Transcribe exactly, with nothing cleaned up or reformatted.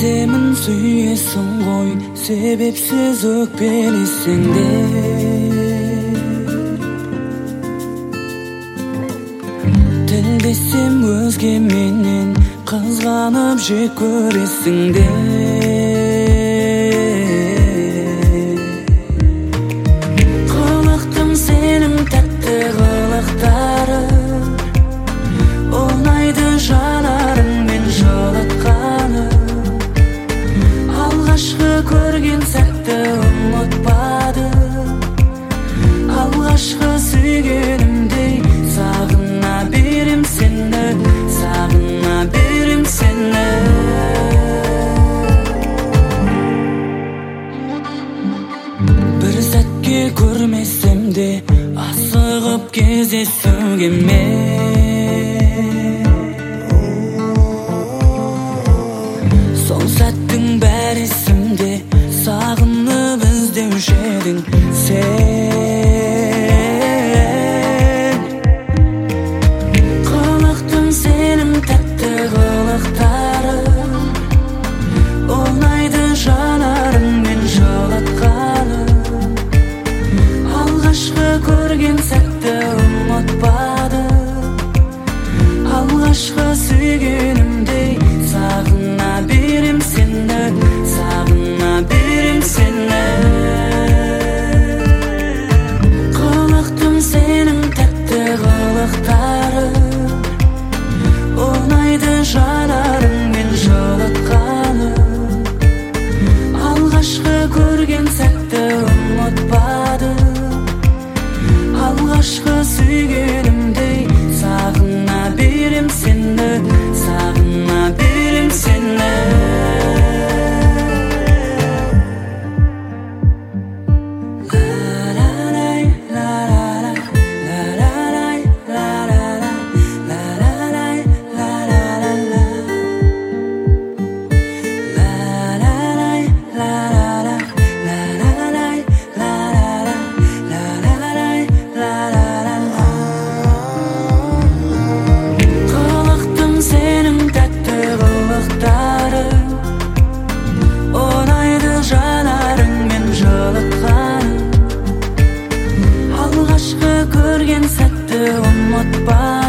Сеземін сүйесің ғой, себепсіз өкпелесең де. Тілдесем өзгеменен, қызғанып жек көресің де. Қылықтым сенің тәтті қылықтары, ұнайды жанарыңмен жылатқаны. Алғашқы көрген сәтті ұмытпады, алғашқы сүйгенімдей сағына берем сені, сағына берем сені. Бір сәтке көрмесем де асығып кездесуге мен. Сол сәттің бәрі есімде, сағынып іздеуші едің сен. Қылықтым сенің тәтті қылықтары, ұнайды жанарыңмен жылатқаны. Алғашқы көрген сәтті ұмытпады, алғашқы сүйгенімдей сағына берем сені, сағына берем сені. Қылықтым сенің тәтті қылықтары, ұнайды жанарыңмен жылатқаны. Алғашқы көрген сәтті ұмытпады, алғашқы сүйгенімдей сағына берем сені, сағына берем сені. Қылықтым сенің тәтті қылықтары, ұнайды жанарыңмен жылатқаны. Алғашқы көрген сәтті ұмытпа,